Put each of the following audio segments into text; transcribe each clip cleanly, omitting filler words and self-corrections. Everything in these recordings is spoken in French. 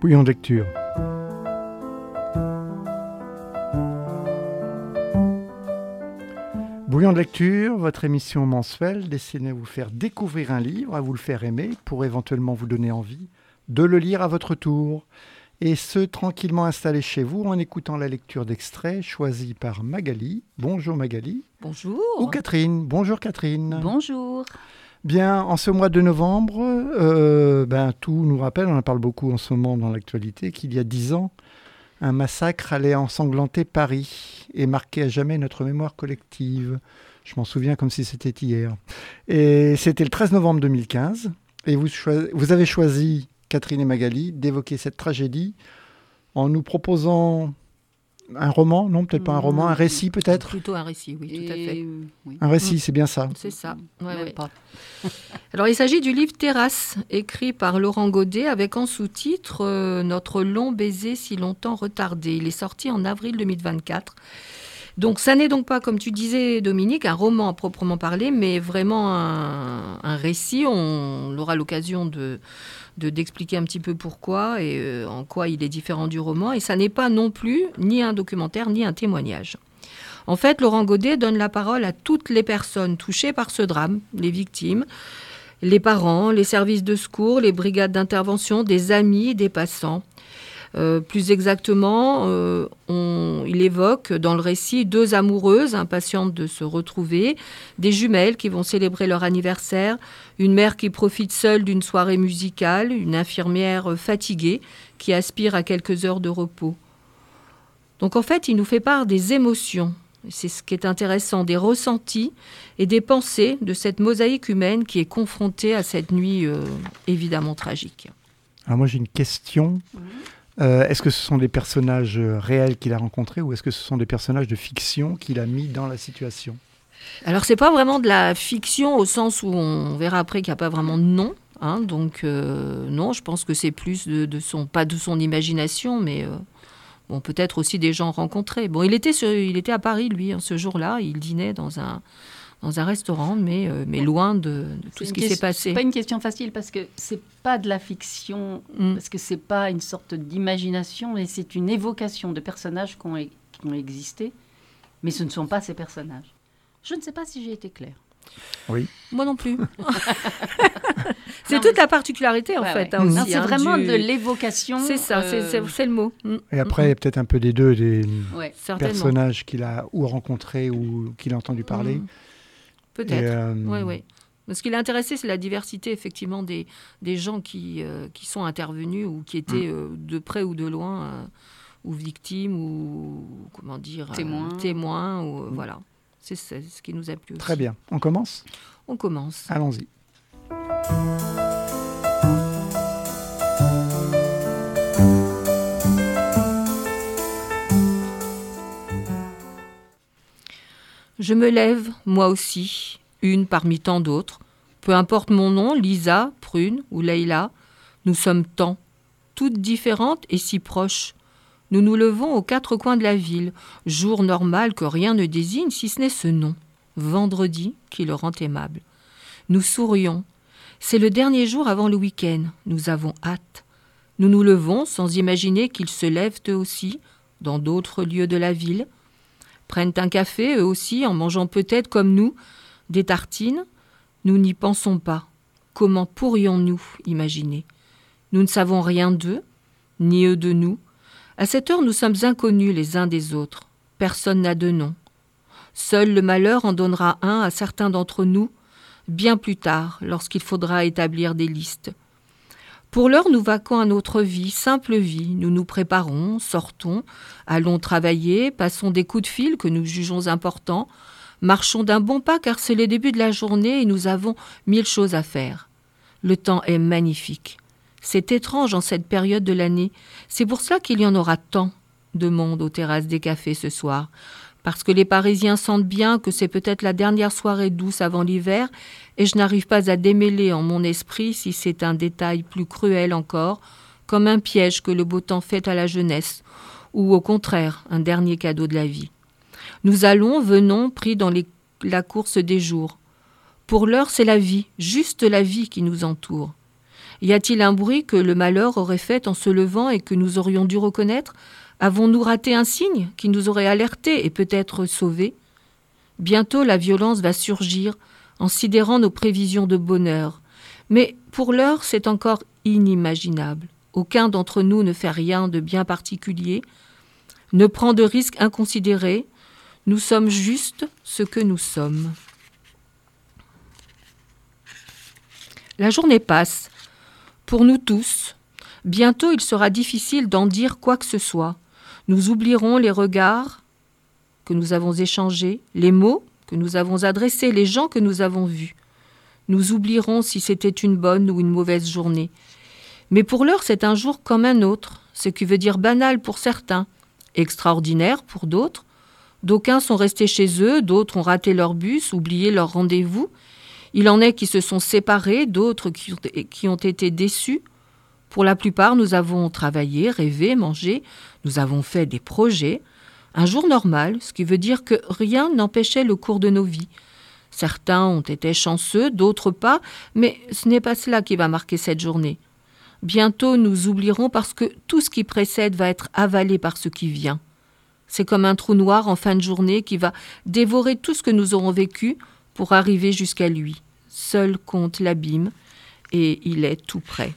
Bouillon de lecture. Bouillon de lecture, votre émission mensuelle destinée à vous faire découvrir un livre, à vous le faire aimer, pour éventuellement vous donner envie de le lire à votre tour. Et ce, tranquillement installé chez vous, en écoutant la lecture d'extraits choisis par Magali. Bonjour Magali. Bonjour. Ou Catherine. Bonjour Catherine. Bonjour. Bien, en ce mois de novembre, tout nous rappelle, on en parle beaucoup en ce moment dans l'actualité, qu'il y a 10 ans, un massacre allait ensanglanter Paris et marquer à jamais notre mémoire collective. Je m'en souviens comme si c'était hier. Et c'était le 13 novembre 2015. Et vous avez choisi, Catherine et Magali, d'évoquer cette tragédie en nous proposant un roman, non, peut-être pas un roman, un récit peut-être. Plutôt un récit, oui, tout à fait. Oui. Un récit, c'est bien ça. C'est ça. Ouais. Pas. Alors, il s'agit du livre Terrasse, écrit par Laurent Godet, avec en sous-titre Notre long baiser si longtemps retardé. Il est sorti en avril 2024. Donc, ça n'est donc pas, comme tu disais, Dominique, un roman à proprement parler, mais vraiment un récit. On aura l'occasion d'expliquer un petit peu pourquoi et en quoi il est différent du roman. Et ça n'est pas non plus ni un documentaire, ni un témoignage. En fait, Laurent Godet donne la parole à toutes les personnes touchées par ce drame, les victimes, les parents, les services de secours, les brigades d'intervention, des amis, des passants. Plus exactement, il évoque dans le récit 2 amoureuses impatientes de se retrouver, des jumelles qui vont célébrer leur anniversaire, une mère qui profite seule d'une soirée musicale, une infirmière fatiguée qui aspire à quelques heures de repos. Donc en fait, il nous fait part des émotions, c'est ce qui est intéressant, des ressentis et des pensées de cette mosaïque humaine qui est confrontée à cette nuit évidemment tragique. Alors moi j'ai une question. Est-ce que ce sont des personnages réels qu'il a rencontrés ou est-ce que ce sont des personnages de fiction qu'il a mis dans la situation ? Alors, c'est pas vraiment de la fiction au sens où on verra après qu'il n'y a pas vraiment de nom. Donc, non, je pense que c'est plus pas de son imagination, mais peut-être aussi des gens rencontrés. Bon, il était à Paris, lui, ce jour-là. Il dînait dans un restaurant, mais loin de tout ce qui s'est passé. C'est pas une question facile parce que c'est pas de la fiction, parce que c'est pas une sorte d'imagination, mais c'est une évocation de personnages qui ont existé, mais ce ne sont pas ces personnages. Je ne sais pas si j'ai été claire. Oui. Moi non plus. C'est toute la particularité, en fait. Aussi, c'est vraiment de l'évocation. C'est ça, c'est le mot. Et après, il y a peut-être un peu des deux, des personnages qu'il a ou rencontrés ou qu'il a entendu parler. Peut-être, oui. Ce qui l'a intéressé, c'est la diversité, effectivement, des gens qui sont intervenus ou qui étaient de près ou de loin, ou victimes, ou, comment dire, témoins ou, voilà. C'est ce qui nous a plu aussi. Très bien. On commence ? On commence. Allons-y. Je me lève, moi aussi, une parmi tant d'autres. Peu importe mon nom, Lisa, Prune ou Leïla, nous sommes tant, toutes différentes et si proches. Nous nous levons aux 4 coins de la ville, jour normal que rien ne désigne si ce n'est ce nom, vendredi, qui le rend aimable. Nous sourions. C'est le dernier jour avant le week-end. Nous avons hâte. Nous nous levons sans imaginer qu'ils se lèvent eux aussi, dans d'autres lieux de la ville, prennent un café eux aussi, en mangeant peut-être comme nous des tartines. Nous n'y pensons pas. Comment pourrions-nous imaginer ? Nous ne savons rien d'eux, ni eux de nous. À cette heure, nous sommes inconnus les uns des autres. Personne n'a de nom. Seul le malheur en donnera un à certains d'entre nous, bien plus tard, lorsqu'il faudra établir des listes. Pour l'heure, nous vaquons à notre vie, simple vie. Nous nous préparons, sortons, allons travailler, passons des coups de fil que nous jugeons importants, marchons d'un bon pas car c'est le début de la journée et nous avons 1000 choses à faire. Le temps est magnifique. C'est étrange en cette période de l'année. C'est pour cela qu'il y en aura tant de monde aux terrasses des cafés ce soir. Parce que les Parisiens sentent bien que c'est peut-être la dernière soirée douce avant l'hiver et je n'arrive pas à démêler en mon esprit si c'est un détail plus cruel encore, comme un piège que le beau temps fait à la jeunesse, ou au contraire, un dernier cadeau de la vie. Nous allons, venons, pris dans la course des jours. Pour l'heure, c'est la vie, juste la vie qui nous entoure. Y a-t-il un bruit que le malheur aurait fait en se levant et que nous aurions dû reconnaître ? Avons-nous raté un signe qui nous aurait alertés et peut-être sauvés ? Bientôt la violence va surgir en sidérant nos prévisions de bonheur. Mais pour l'heure, c'est encore inimaginable. Aucun d'entre nous ne fait rien de bien particulier, ne prend de risques inconsidérés. Nous sommes juste ce que nous sommes. La journée passe. Pour nous tous, bientôt il sera difficile d'en dire quoi que ce soit. Nous oublierons les regards que nous avons échangés, les mots que nous avons adressés, les gens que nous avons vus. Nous oublierons si c'était une bonne ou une mauvaise journée. Mais pour l'heure, c'est un jour comme un autre, ce qui veut dire banal pour certains, extraordinaire pour d'autres. D'aucuns sont restés chez eux, d'autres ont raté leur bus, oublié leur rendez-vous. Il en est qui se sont séparés, d'autres qui ont été déçus. Pour la plupart, nous avons travaillé, rêvé, mangé, nous avons fait des projets. Un jour normal, ce qui veut dire que rien n'empêchait le cours de nos vies. Certains ont été chanceux, d'autres pas, mais ce n'est pas cela qui va marquer cette journée. Bientôt, nous oublierons parce que tout ce qui précède va être avalé par ce qui vient. C'est comme un trou noir en fin de journée qui va dévorer tout ce que nous aurons vécu pour arriver jusqu'à lui. Seul compte l'abîme et il est tout près.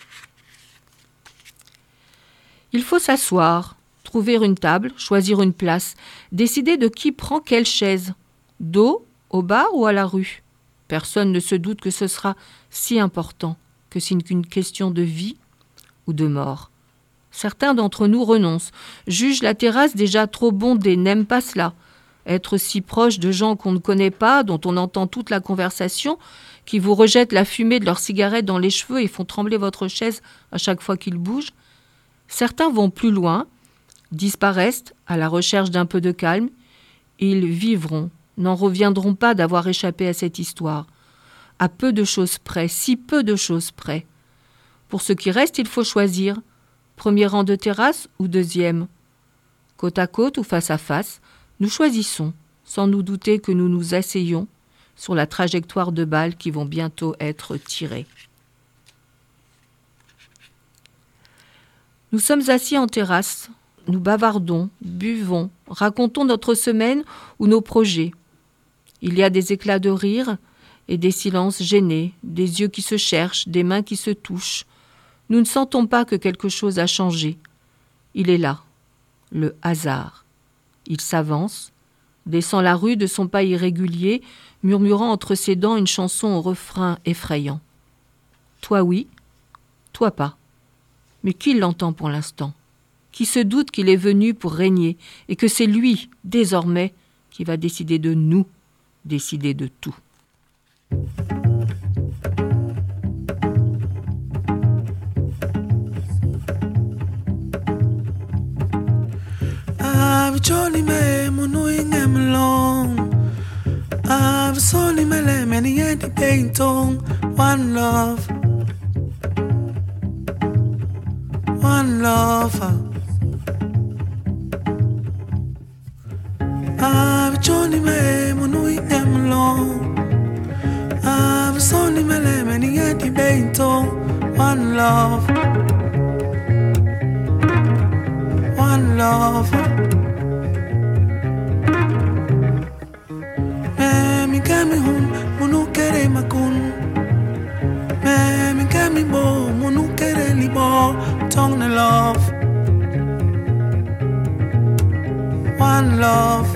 Il faut s'asseoir, trouver une table, choisir une place, décider de qui prend quelle chaise, dos, au bar ou à la rue. Personne ne se doute que ce sera si important, que c'est une question de vie ou de mort. Certains d'entre nous renoncent, jugent la terrasse déjà trop bondée, n'aiment pas cela. Être si proche de gens qu'on ne connaît pas, dont on entend toute la conversation, qui vous rejettent la fumée de leurs cigarettes dans les cheveux et font trembler votre chaise à chaque fois qu'ils bougent. Certains vont plus loin, disparaissent à la recherche d'un peu de calme. Ils vivront, n'en reviendront pas d'avoir échappé à cette histoire. À peu de choses près, si peu de choses près. Pour ce qui reste, il faut choisir. Premier rang de terrasse ou deuxième ? Côte à côte ou face à face, nous choisissons, sans nous douter que nous nous asseyons sur la trajectoire de balles qui vont bientôt être tirées. Nous sommes assis en terrasse, nous bavardons, buvons, racontons notre semaine ou nos projets. Il y a des éclats de rire et des silences gênés, des yeux qui se cherchent, des mains qui se touchent. Nous ne sentons pas que quelque chose a changé. Il est là, le hasard. Il s'avance, descend la rue de son pas irrégulier, murmurant entre ses dents une chanson au refrain effrayant. Toi oui, toi pas. Mais qui l'entend pour l'instant ? Qui se doute qu'il est venu pour régner et que c'est lui, désormais, qui va décider de nous, décider de tout. Jolly me munuing em long. I've solely me le many at the paintong. One love, one love. I've Jolly me munuing em long. I've solely me le many at the paintong. One love, one love. Mi hun munu kere makun me mi kemi bo munu kere libo tong na love one love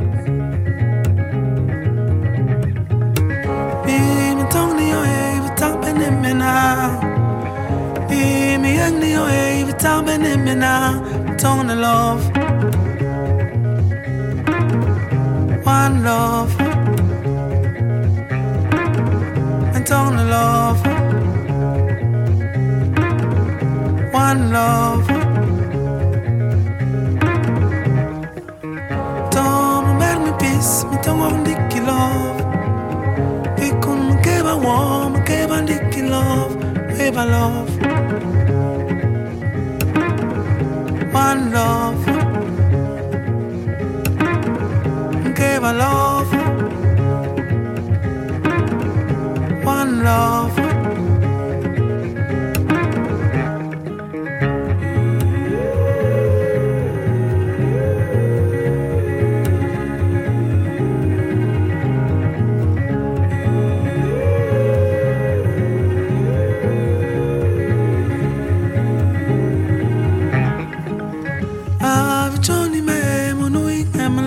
bi mi tong ni o e vitang benemena bi mi yang ni o e vitang benemena tong na love one love on the love, one love. Don't make me peace, me don't want dicky love. Pikun me keba warm, me keba dicky love, keba love. One love, me keba love. One love,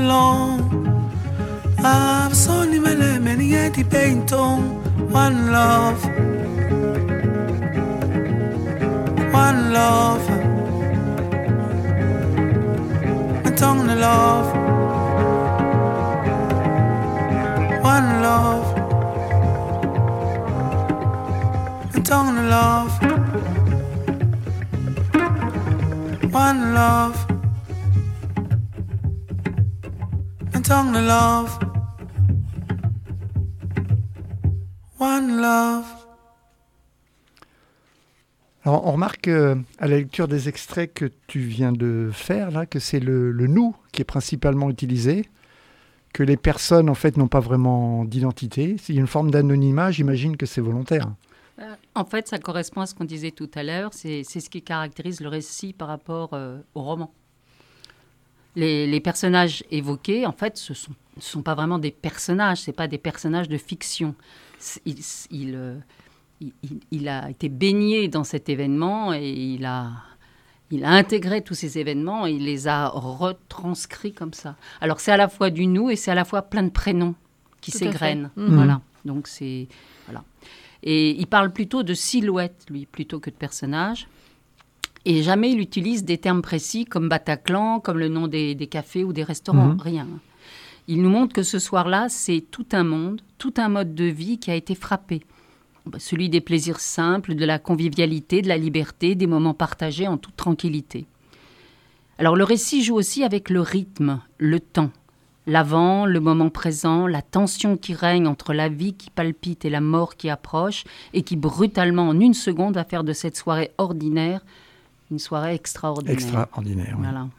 alone. I've seen many yeti paint on one love, one love. My tongue to love, one love. My tongue to love, one love. My tongue to love. One love. Alors, on remarque à la lecture des extraits que tu viens de faire, là, que c'est le nous qui est principalement utilisé, que les personnes, en fait, n'ont pas vraiment d'identité. Il y a une forme d'anonymat, j'imagine que c'est volontaire. En fait, ça correspond à ce qu'on disait tout à l'heure. C'est ce qui caractérise le récit par rapport au roman. Les personnages évoqués, en fait, ce sont pas vraiment des personnages, ce n'est pas des personnages de fiction. Il a été baigné dans cet événement et il a intégré tous ces événements et il les a retranscrits comme ça. Alors, c'est à la fois du nous et c'est à la fois plein de prénoms qui s'égrènent. Voilà. Donc, c'est... Voilà. Et il parle plutôt de silhouette, lui, plutôt que de personnages. Et jamais il utilise des termes précis comme Bataclan, comme le nom des cafés ou des restaurants, rien. Il nous montre que ce soir-là, c'est tout un monde, tout un mode de vie qui a été frappé. Celui des plaisirs simples, de la convivialité, de la liberté, des moments partagés en toute tranquillité. Alors le récit joue aussi avec le rythme, le temps, l'avant, le moment présent, la tension qui règne entre la vie qui palpite et la mort qui approche et qui brutalement, en une seconde, va faire de cette soirée ordinaire une soirée extraordinaire. Extraordinaire, oui. Voilà.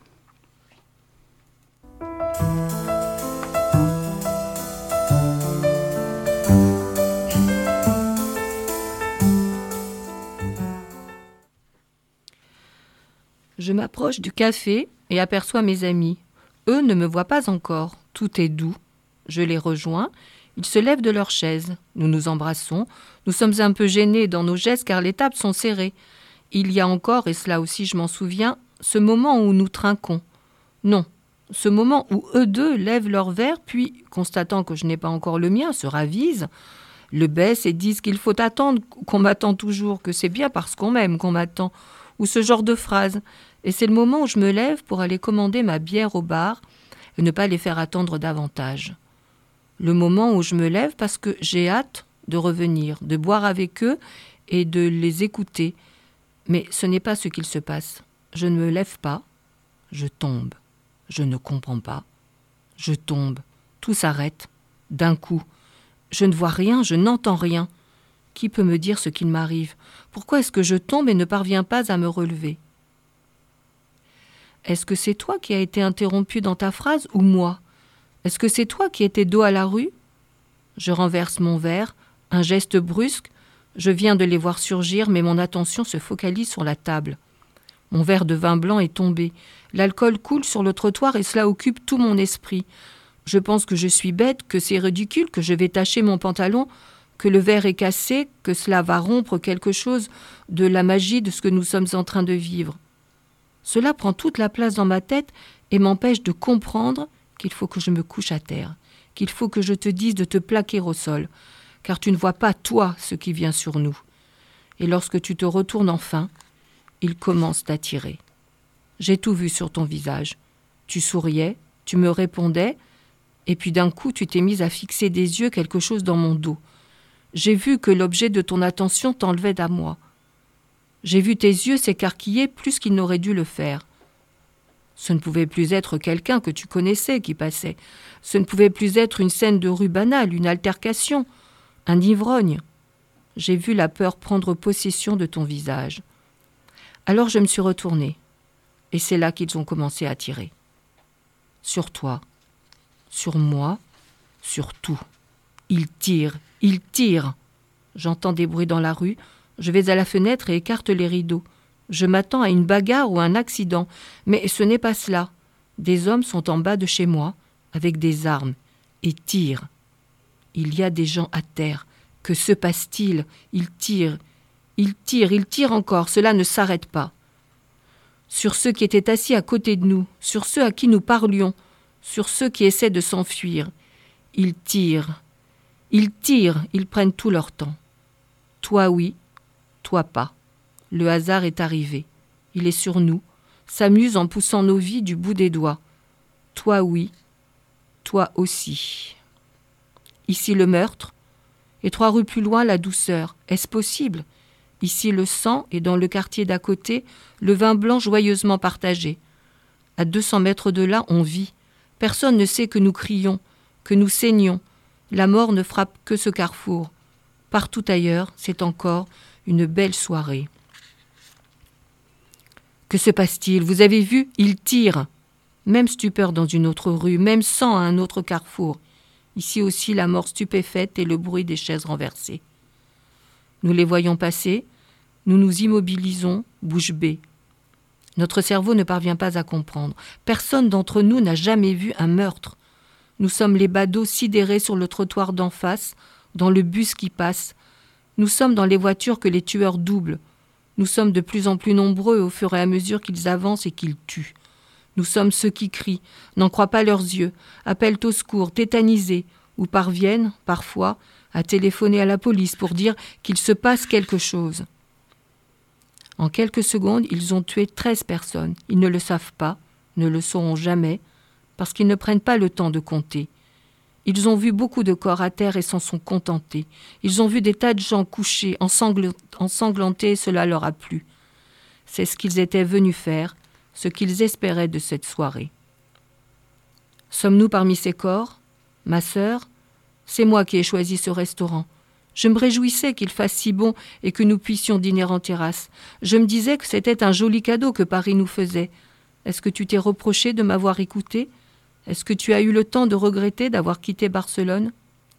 Je m'approche du café et aperçois mes amis. Eux ne me voient pas encore. Tout est doux. Je les rejoins. Ils se lèvent de leur chaise. Nous nous embrassons. Nous sommes un peu gênés dans nos gestes car les tables sont serrées. Il y a encore, et cela aussi je m'en souviens, ce moment où nous trinquons. Non, ce moment où eux deux lèvent leur verre, puis, constatant que je n'ai pas encore le mien, se ravisent, le baissent et disent qu'il faut attendre, qu'on m'attend toujours, que c'est bien parce qu'on m'aime qu'on m'attend, ou ce genre de phrases. Et c'est le moment où je me lève pour aller commander ma bière au bar et ne pas les faire attendre davantage. Le moment où je me lève parce que j'ai hâte de revenir, de boire avec eux et de les écouter. Mais ce n'est pas ce qu'il se passe. Je ne me lève pas, je tombe. Je ne comprends pas. Je tombe. Tout s'arrête. D'un coup. Je ne vois rien, je n'entends rien. Qui peut me dire ce qu'il m'arrive? Pourquoi est-ce que je tombe et ne parviens pas à me relever? Est-ce que c'est toi qui as été interrompu dans ta phrase ou moi? Est-ce que c'est toi qui étais dos à la rue? Je renverse mon verre, un geste brusque. Je viens de les voir surgir, mais mon attention se focalise sur la table. Mon verre de vin blanc est tombé. L'alcool coule sur le trottoir et cela occupe tout mon esprit. Je pense que je suis bête, que c'est ridicule, que je vais tacher mon pantalon, que le verre est cassé, que cela va rompre quelque chose de la magie de ce que nous sommes en train de vivre. Cela prend toute la place dans ma tête et m'empêche de comprendre qu'il faut que je me couche à terre, qu'il faut que je te dise de te plaquer au sol, car tu ne vois pas, toi, ce qui vient sur nous. Et lorsque tu te retournes enfin, il commence d'attirer. J'ai tout vu sur ton visage. Tu souriais, tu me répondais, et puis d'un coup, tu t'es mise à fixer des yeux quelque chose dans mon dos. J'ai vu que l'objet de ton attention t'enlevait à moi. J'ai vu tes yeux s'écarquiller plus qu'ils n'auraient dû le faire. Ce ne pouvait plus être quelqu'un que tu connaissais qui passait. Ce ne pouvait plus être une scène de rue banale, une altercation, un ivrogne. J'ai vu la peur prendre possession de ton visage. Alors je me suis retournée, et c'est là qu'ils ont commencé à tirer. Sur toi, sur moi, sur tout. Ils tirent, ils tirent. J'entends des bruits dans la rue, je vais à la fenêtre et écarte les rideaux. Je m'attends à une bagarre ou un accident, mais ce n'est pas cela. Des hommes sont en bas de chez moi, avec des armes, et tirent. Il y a des gens à terre. Que se passe-t-il? Ils tirent, ils tirent encore, cela ne s'arrête pas. Sur ceux qui étaient assis à côté de nous, sur ceux à qui nous parlions, sur ceux qui essaient de s'enfuir. Ils tirent, ils prennent tout leur temps. Toi oui, toi pas. Le hasard est arrivé. Il est sur nous, s'amuse en poussant nos vies du bout des doigts. Toi oui, toi aussi. Ici le meurtre, et 3 rues plus loin la douceur. Est-ce possible ? Ici le sang, et dans le quartier d'à côté, le vin blanc joyeusement partagé. À 200 mètres de là, on vit. Personne ne sait que nous crions, que nous saignons. La mort ne frappe que ce carrefour. Partout ailleurs, c'est encore une belle soirée. Que se passe-t-il ? Vous avez vu ? Ils tirent. Même stupeur dans une autre rue, même sang à un autre carrefour. Ici aussi la mort stupéfaite et le bruit des chaises renversées. Nous les voyons passer, nous nous immobilisons, bouche bée. Notre cerveau ne parvient pas à comprendre. Personne d'entre nous n'a jamais vu un meurtre. Nous sommes les badauds sidérés sur le trottoir d'en face, dans le bus qui passe. Nous sommes dans les voitures que les tueurs doublent. Nous sommes de plus en plus nombreux au fur et à mesure qu'ils avancent et qu'ils tuent. Nous sommes ceux qui crient, n'en croient pas leurs yeux, appellent au secours, tétanisés, ou parviennent, parfois, à téléphoner à la police pour dire qu'il se passe quelque chose. En quelques secondes, ils ont tué 13 personnes. Ils ne le savent pas, ne le sauront jamais, parce qu'ils ne prennent pas le temps de compter. Ils ont vu beaucoup de corps à terre et s'en sont contentés. Ils ont vu des tas de gens couchés, ensanglantés, et cela leur a plu. C'est ce qu'ils étaient venus faire, ce qu'ils espéraient de cette soirée. Sommes-nous parmi ces corps ? Ma sœur ? C'est moi qui ai choisi ce restaurant. Je me réjouissais qu'il fasse si bon et que nous puissions dîner en terrasse. Je me disais que c'était un joli cadeau que Paris nous faisait. Est-ce que tu t'es reproché de m'avoir écouté ? Est-ce que tu as eu le temps de regretter d'avoir quitté Barcelone ?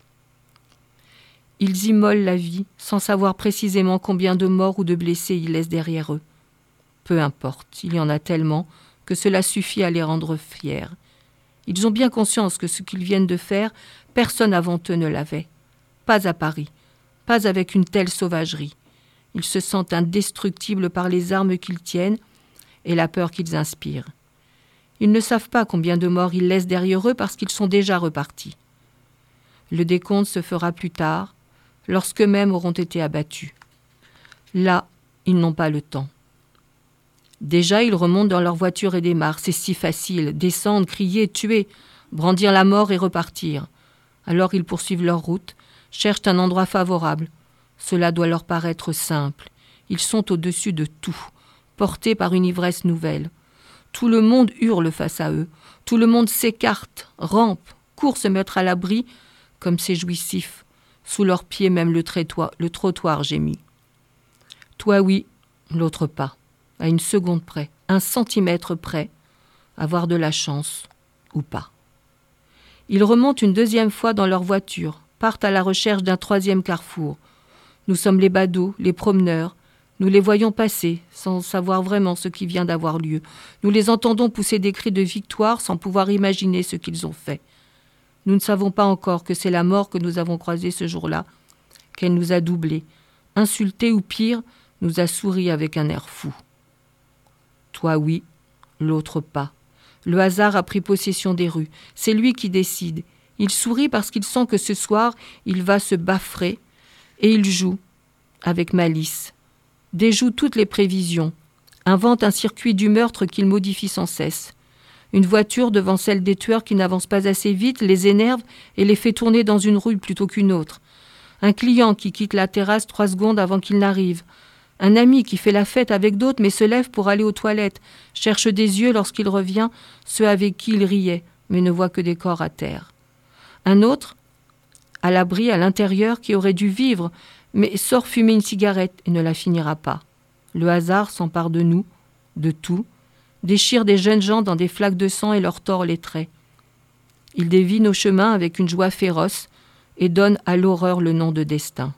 Ils immolent la vie, sans savoir précisément combien de morts ou de blessés ils laissent derrière eux. Peu importe, il y en a tellement que cela suffit à les rendre fiers. Ils ont bien conscience que ce qu'ils viennent de faire, personne avant eux ne l'avait. Pas à Paris, pas avec une telle sauvagerie. Ils se sentent indestructibles par les armes qu'ils tiennent et la peur qu'ils inspirent. Ils ne savent pas combien de morts ils laissent derrière eux parce qu'ils sont déjà repartis. Le décompte se fera plus tard, lorsqu'eux-mêmes auront été abattus. Là, ils n'ont pas le temps. Déjà, ils remontent dans leur voiture et démarrent. C'est si facile. Descendre, crier, tuer, brandir la mort et repartir. Alors ils poursuivent leur route, cherchent un endroit favorable. Cela doit leur paraître simple. Ils sont au-dessus de tout, portés par une ivresse nouvelle. Tout le monde hurle face à eux. Tout le monde s'écarte, rampe, court se mettre à l'abri, comme c'est jouissif. Sous leurs pieds, même le trottoir gémit. Toi oui, l'autre pas. À une seconde près, 1 centimètre près, avoir de la chance ou pas. Ils remontent une 2e fois dans leur voiture, partent à la recherche d'un 3e carrefour. Nous sommes les badauds, les promeneurs. Nous les voyons passer, sans savoir vraiment ce qui vient d'avoir lieu. Nous les entendons pousser des cris de victoire sans pouvoir imaginer ce qu'ils ont fait. Nous ne savons pas encore que c'est la mort que nous avons croisée ce jour-là, qu'elle nous a doublés, insultés ou pire, nous a souri avec un air fou. Toi oui, l'autre pas. Le hasard a pris possession des rues. C'est lui qui décide. Il sourit parce qu'il sent que ce soir, il va se baffrer et il joue, avec malice. Déjoue toutes les prévisions. Invente un circuit du meurtre qu'il modifie sans cesse. Une voiture devant celle des tueurs qui n'avance pas assez vite les énerve et les fait tourner dans une rue plutôt qu'une autre. Un client qui quitte la terrasse 3 secondes avant qu'il n'arrive. Un ami qui fait la fête avec d'autres mais se lève pour aller aux toilettes, cherche des yeux lorsqu'il revient, ceux avec qui il riait, mais ne voit que des corps à terre. Un autre, à l'abri, à l'intérieur, qui aurait dû vivre, mais sort fumer une cigarette et ne la finira pas. Le hasard s'empare de nous, de tout, déchire des jeunes gens dans des flaques de sang et leur tord les traits. Il dévie nos chemins avec une joie féroce et donne à l'horreur le nom de destin.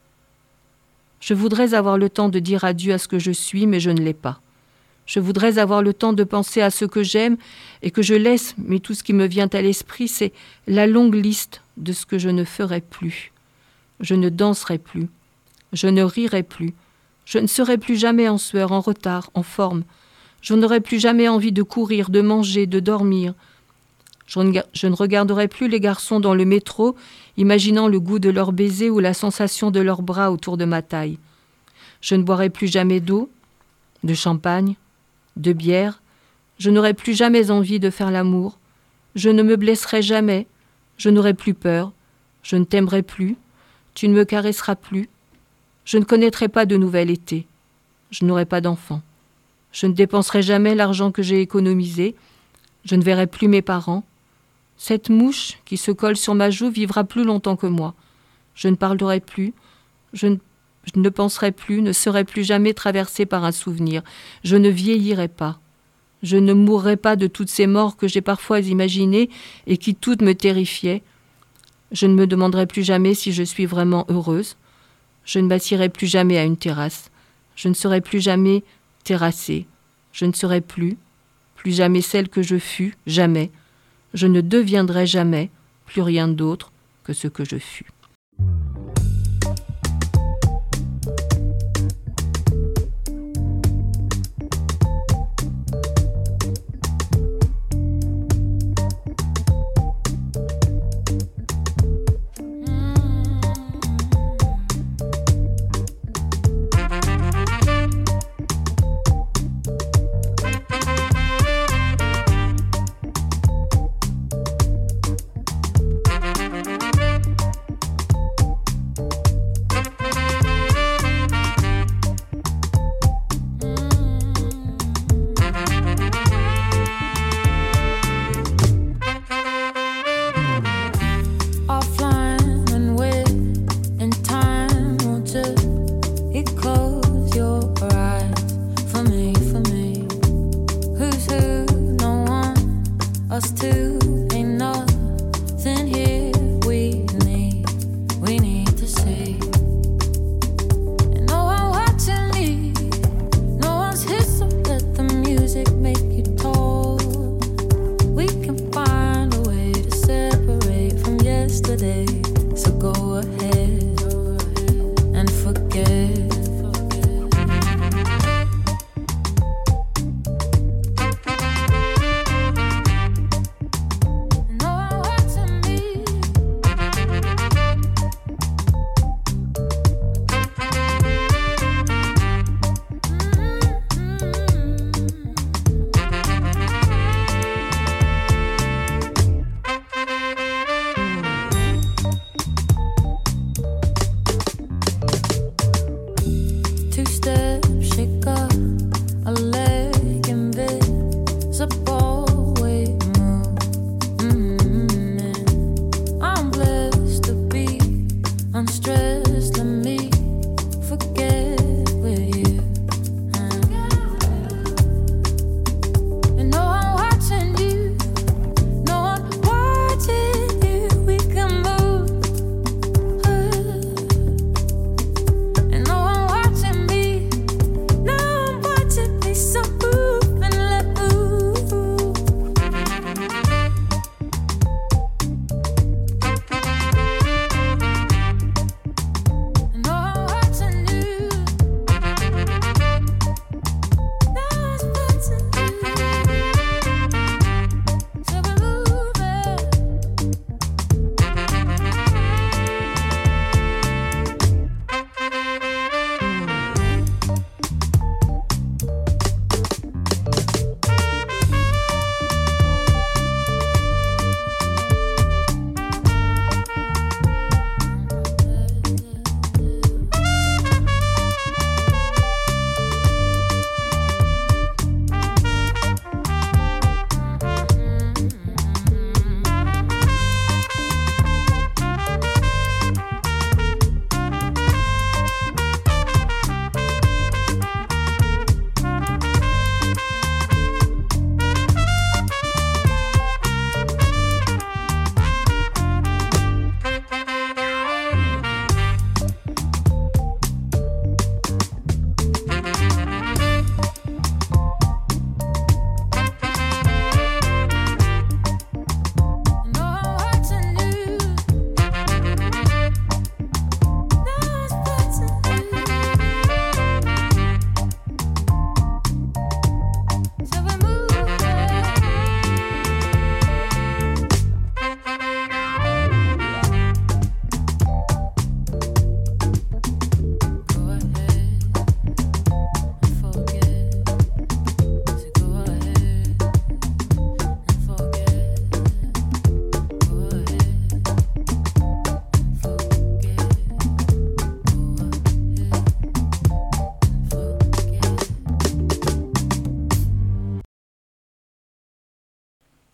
Je voudrais avoir le temps de dire adieu à ce que je suis, mais je ne l'ai pas. Je voudrais avoir le temps de penser à ce que j'aime et que je laisse, mais tout ce qui me vient à l'esprit, c'est la longue liste de ce que je ne ferai plus. Je ne danserai plus, je ne rirai plus, je ne serai plus jamais en sueur, en retard, en forme. Je n'aurai plus jamais envie de courir, de manger, de dormir. Je ne regarderai plus les garçons dans le métro, imaginant le goût de leurs baisers ou la sensation de leurs bras autour de ma taille. Je ne boirai plus jamais d'eau, de champagne, de bière. Je n'aurai plus jamais envie de faire l'amour. Je ne me blesserai jamais. Je n'aurai plus peur. Je ne t'aimerai plus. Tu ne me caresseras plus. Je ne connaîtrai pas de nouvel été. Je n'aurai pas d'enfant. Je ne dépenserai jamais l'argent que j'ai économisé. Je ne verrai plus mes parents. Cette mouche qui se colle sur ma joue vivra plus longtemps que moi. Je ne parlerai plus. Je ne penserai plus, ne serai plus jamais traversée par un souvenir. Je ne vieillirai pas. Je ne mourrai pas de toutes ces morts que j'ai parfois imaginées et qui toutes me terrifiaient. Je ne me demanderai plus jamais si je suis vraiment heureuse. Je ne m'assierai plus jamais à une terrasse. Je ne serai plus jamais terrassée. Je ne serai plus jamais celle que je fus, jamais. Je ne deviendrai jamais plus rien d'autre que ce que je fus.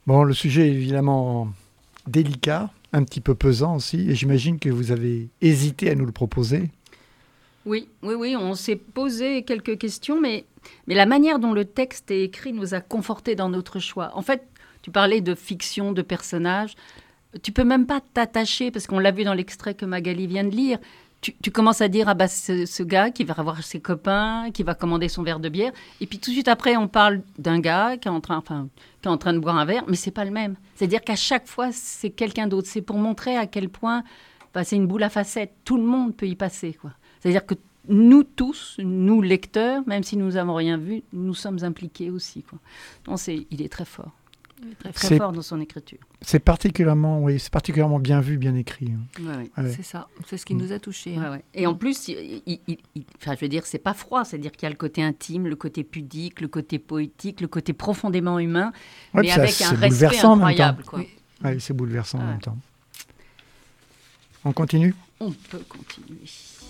Bon, le sujet est évidemment délicat, un petit peu pesant aussi, et j'imagine que vous avez hésité à nous le proposer. Oui, on s'est posé quelques questions, mais la manière dont le texte est écrit nous a confortés dans notre choix. En fait, tu parlais de fiction, de personnages. Tu peux même pas t'attacher, parce qu'on l'a vu dans l'extrait que Magali vient de lire. Tu commences à dire, ce gars qui va revoir ses copains, qui va commander son verre de bière. Et puis tout de suite après, on parle d'un gars qui est en train de boire un verre, mais c'est pas le même. C'est-à-dire qu'à chaque fois, c'est quelqu'un d'autre. C'est pour montrer à quel point c'est une boule à facettes. Tout le monde peut y passer, quoi. C'est-à-dire que nous tous, nous lecteurs, même si nous n'avons rien vu, nous sommes impliqués aussi, quoi. Donc il est très fort. Très fort dans son écriture. C'est particulièrement bien vu, bien écrit. Ouais. C'est ça, c'est ce qui nous a touchés. Ouais. Et en plus, je veux dire, c'est pas froid, c'est-à-dire qu'il y a le côté intime, le côté pudique, le côté poétique, le côté profondément humain, mais avec un respect incroyable. Oui, c'est bouleversant en même temps. On continue ? On peut continuer.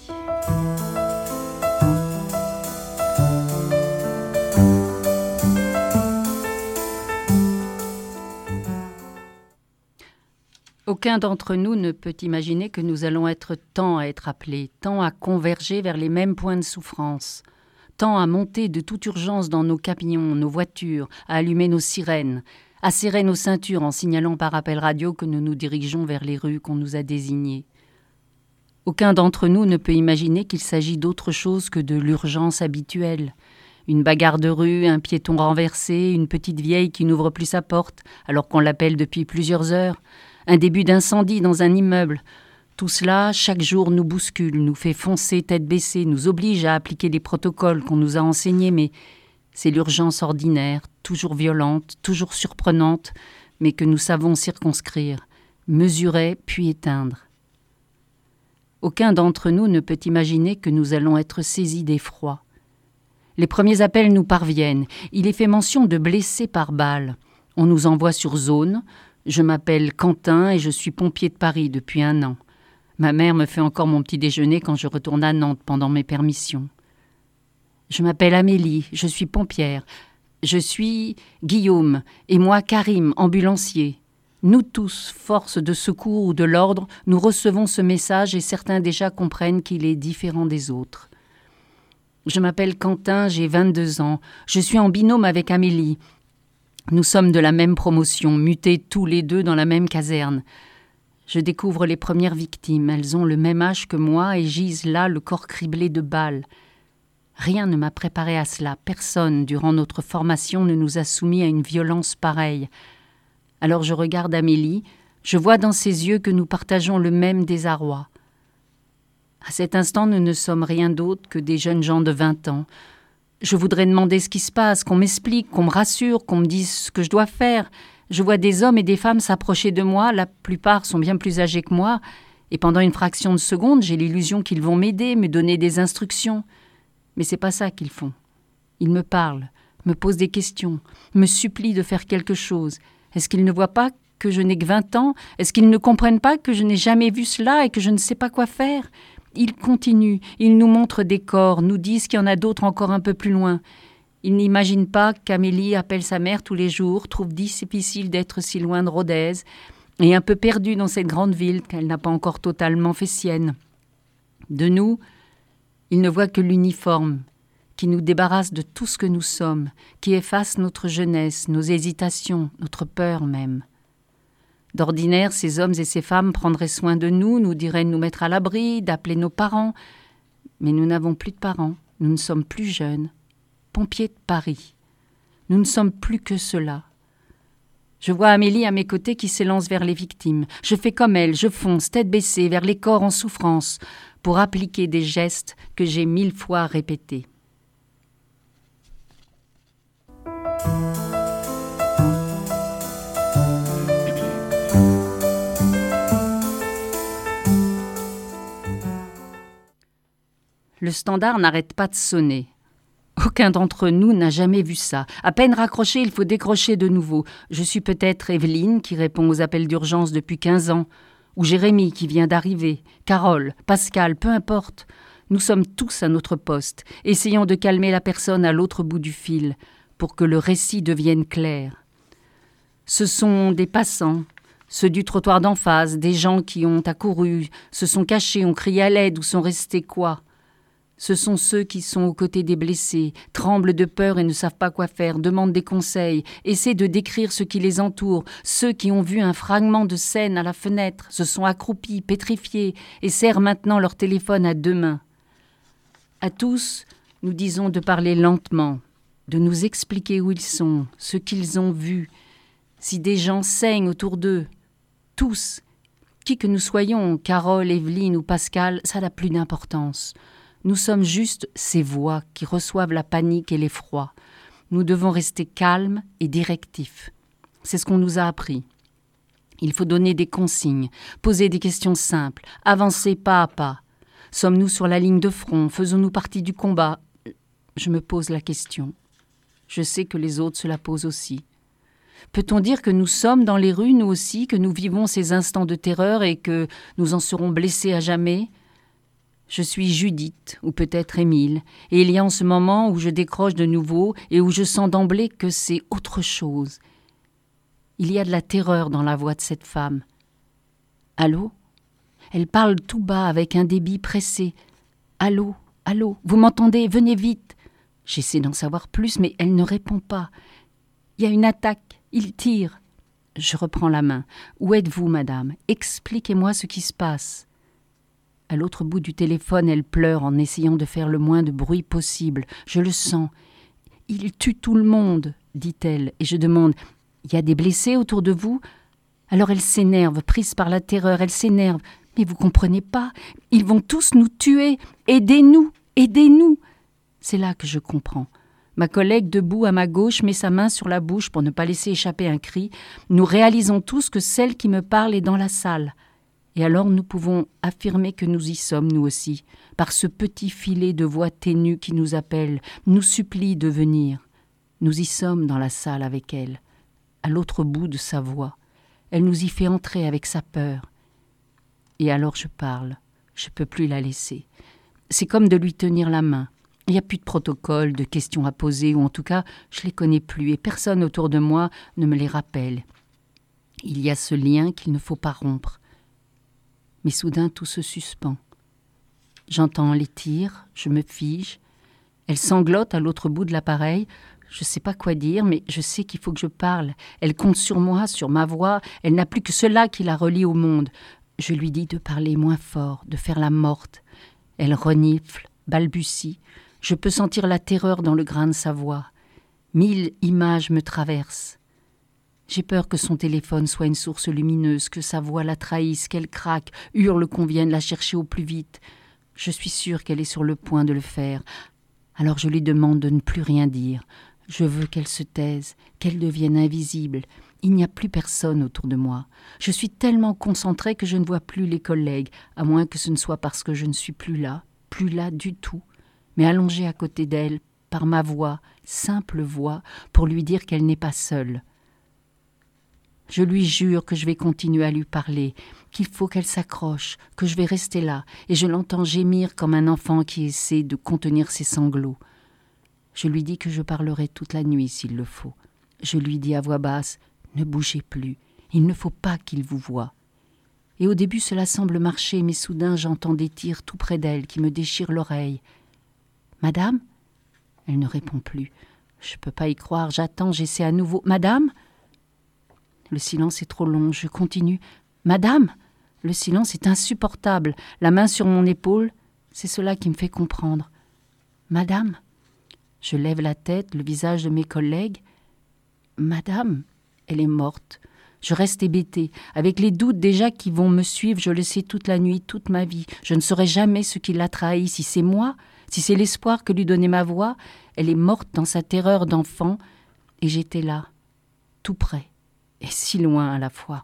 Aucun d'entre nous ne peut imaginer que nous allons être tant à être appelés, tant à converger vers les mêmes points de souffrance, tant à monter de toute urgence dans nos camions, nos voitures, à allumer nos sirènes, à serrer nos ceintures en signalant par appel radio que nous nous dirigeons vers les rues qu'on nous a désignées. Aucun d'entre nous ne peut imaginer qu'il s'agit d'autre chose que de l'urgence habituelle. Une bagarre de rue, un piéton renversé, une petite vieille qui n'ouvre plus sa porte alors qu'on l'appelle depuis plusieurs heures, un début d'incendie dans un immeuble. Tout cela, chaque jour, nous bouscule, nous fait foncer tête baissée, nous oblige à appliquer les protocoles qu'on nous a enseignés, mais c'est l'urgence ordinaire, toujours violente, toujours surprenante, mais que nous savons circonscrire, mesurer puis éteindre. Aucun d'entre nous ne peut imaginer que nous allons être saisis d'effroi. Les premiers appels nous parviennent. Il est fait mention de blessés par balle. On nous envoie sur zone. Je m'appelle Quentin et je suis pompier de Paris depuis 1 an. Ma mère me fait encore mon petit déjeuner quand je retourne à Nantes pendant mes permissions. Je m'appelle Amélie, je suis pompière. Je suis Guillaume et moi Karim, ambulancier. Nous tous, forces de secours ou de l'ordre, nous recevons ce message et certains déjà comprennent qu'il est différent des autres. Je m'appelle Quentin, j'ai 22 ans. Je suis en binôme avec Amélie. Nous sommes de la même promotion, mutés tous les deux dans la même caserne. Je découvre les premières victimes. Elles ont le même âge que moi et gisent là, le corps criblé de balles. Rien ne m'a préparé à cela. Personne, durant notre formation, ne nous a soumis à une violence pareille. Alors je regarde Amélie. Je vois dans ses yeux que nous partageons le même désarroi. À cet instant, nous ne sommes rien d'autre que des jeunes gens de 20 ans. Je voudrais demander ce qui se passe, qu'on m'explique, qu'on me rassure, qu'on me dise ce que je dois faire. Je vois des hommes et des femmes s'approcher de moi, la plupart sont bien plus âgés que moi, et pendant une fraction de seconde, j'ai l'illusion qu'ils vont m'aider, me donner des instructions. Mais c'est pas ça qu'ils font. Ils me parlent, me posent des questions, me supplient de faire quelque chose. Est-ce qu'ils ne voient pas que je n'ai que 20 ans ? Est-ce qu'ils ne comprennent pas que je n'ai jamais vu cela et que je ne sais pas quoi faire ? Ils continuent, ils nous montrent des corps, nous disent qu'il y en a d'autres encore un peu plus loin. Ils n'imaginent pas qu'Amélie appelle sa mère tous les jours, trouve difficile d'être si loin de Rodez, et un peu perdue dans cette grande ville qu'elle n'a pas encore totalement fait sienne. De nous, ils ne voient que l'uniforme, qui nous débarrasse de tout ce que nous sommes, qui efface notre jeunesse, nos hésitations, notre peur même. D'ordinaire, ces hommes et ces femmes prendraient soin de nous, nous diraient de nous mettre à l'abri, d'appeler nos parents. Mais nous n'avons plus de parents, nous ne sommes plus jeunes. Pompiers de Paris. Nous ne sommes plus que cela. Je vois Amélie à mes côtés qui s'élance vers les victimes. Je fais comme elle, je fonce, tête baissée, vers les corps en souffrance, pour appliquer des gestes que j'ai 1000 fois répétés. Le standard n'arrête pas de sonner. Aucun d'entre nous n'a jamais vu ça. À peine raccroché, il faut décrocher de nouveau. Je suis peut-être Evelyne, qui répond aux appels d'urgence depuis 15 ans, ou Jérémy, qui vient d'arriver, Carole, Pascal, peu importe. Nous sommes tous à notre poste, essayant de calmer la personne à l'autre bout du fil, pour que le récit devienne clair. Ce sont des passants, ceux du trottoir d'en face, des gens qui ont accouru, se sont cachés, ont crié à l'aide ou sont restés quoi. Ce sont ceux qui sont aux côtés des blessés, tremblent de peur et ne savent pas quoi faire, demandent des conseils, essaient de décrire ce qui les entoure, ceux qui ont vu un fragment de scène à la fenêtre, se sont accroupis, pétrifiés, et serrent maintenant leur téléphone à 2 mains. À tous, nous disons de parler lentement, de nous expliquer où ils sont, ce qu'ils ont vu, si des gens saignent autour d'eux. Tous, qui que nous soyons, Carole, Evelyne ou Pascal, ça n'a plus d'importance. Nous sommes juste ces voix qui reçoivent la panique et l'effroi. Nous devons rester calmes et directifs. C'est ce qu'on nous a appris. Il faut donner des consignes, poser des questions simples, avancer pas à pas. Sommes-nous sur la ligne de front? Faisons-nous partie du combat? Je me pose la question. Je sais que les autres se la posent aussi. Peut-on dire que nous sommes dans les rues, nous aussi, que nous vivons ces instants de terreur et que nous en serons blessés à jamais? Je suis Judith, ou peut-être Émile, et il y a en ce moment où je décroche de nouveau et où je sens d'emblée que c'est autre chose. Il y a de la terreur dans la voix de cette femme. Allô? Elle parle tout bas avec un débit pressé. Allô? Allô? Vous m'entendez? Venez vite! J'essaie d'en savoir plus, mais elle ne répond pas. Il y a une attaque. Il tire. Je reprends la main. Où êtes-vous, madame? Expliquez-moi ce qui se passe. À l'autre bout du téléphone, elle pleure en essayant de faire le moins de bruit possible. Je le sens. « Il tue tout le monde », dit-elle, et je demande « Il y a des blessés autour de vous ?» Alors elle s'énerve, prise par la terreur, elle s'énerve. « Mais vous comprenez pas, ils vont tous nous tuer. Aidez-nous, aidez-nous !» C'est là que je comprends. Ma collègue debout à ma gauche met sa main sur la bouche pour ne pas laisser échapper un cri. Nous réalisons tous que celle qui me parle est dans la salle. Et alors nous pouvons affirmer que nous y sommes, nous aussi, par ce petit filet de voix ténue qui nous appelle, nous supplie de venir. Nous y sommes dans la salle avec elle, à l'autre bout de sa voix. Elle nous y fait entrer avec sa peur. Et alors je parle, je ne peux plus la laisser. C'est comme de lui tenir la main. Il n'y a plus de protocole, de questions à poser, ou en tout cas, je ne les connais plus, et personne autour de moi ne me les rappelle. Il y a ce lien qu'il ne faut pas rompre. Mais soudain, tout se suspend. J'entends les tirs, je me fige. Elle sanglote à l'autre bout de l'appareil. Je ne sais pas quoi dire, mais je sais qu'il faut que je parle. Elle compte sur moi, sur ma voix. Elle n'a plus que cela qui la relie au monde. Je lui dis de parler moins fort, de faire la morte. Elle renifle, balbutie. Je peux sentir la terreur dans le grain de sa voix. 1000 images me traversent. J'ai peur que son téléphone soit une source lumineuse, que sa voix la trahisse, qu'elle craque, hurle qu'on vienne la chercher au plus vite. Je suis sûre qu'elle est sur le point de le faire. Alors je lui demande de ne plus rien dire. Je veux qu'elle se taise, qu'elle devienne invisible. Il n'y a plus personne autour de moi. Je suis tellement concentrée que je ne vois plus les collègues, à moins que ce ne soit parce que je ne suis plus là du tout, mais allongée à côté d'elle, par ma voix, simple voix, pour lui dire qu'elle n'est pas seule. Je lui jure que je vais continuer à lui parler, qu'il faut qu'elle s'accroche, que je vais rester là, et je l'entends gémir comme un enfant qui essaie de contenir ses sanglots. Je lui dis que je parlerai toute la nuit s'il le faut. Je lui dis à voix basse « Ne bougez plus, il ne faut pas qu'il vous voie ». Et au début cela semble marcher, mais soudain j'entends des tirs tout près d'elle qui me déchirent l'oreille. « Madame ?» Elle ne répond plus. Je ne peux pas y croire, j'attends, j'essaie à nouveau. « Madame ?» Le silence est trop long, je continue. « Madame ?» Le silence est insupportable. La main sur mon épaule, c'est cela qui me fait comprendre. « Madame ?» Je lève la tête, le visage de mes collègues. « Madame ?» Elle est morte. Je reste hébétée. Avec les doutes déjà qui vont me suivre, je le sais toute la nuit, toute ma vie. Je ne saurai jamais ce qui l'a trahi. Si c'est moi, si c'est l'espoir que lui donnait ma voix, elle est morte dans sa terreur d'enfant. Et j'étais là, tout près. Et si loin à la fois.